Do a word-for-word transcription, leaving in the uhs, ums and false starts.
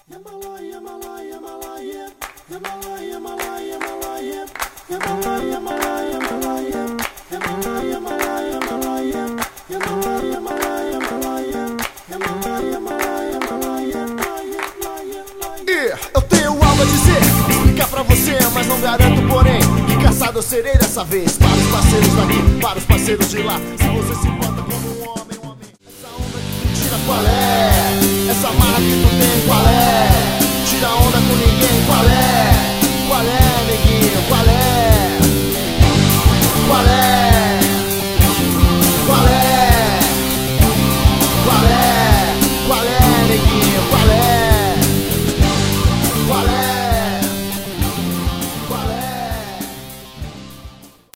Eu tenho algo a dizer, ficar pra você, mas não garanto, porém, que caçado eu serei dessa vez. Para os parceiros daqui, para os parceiros de lá, se você se importa.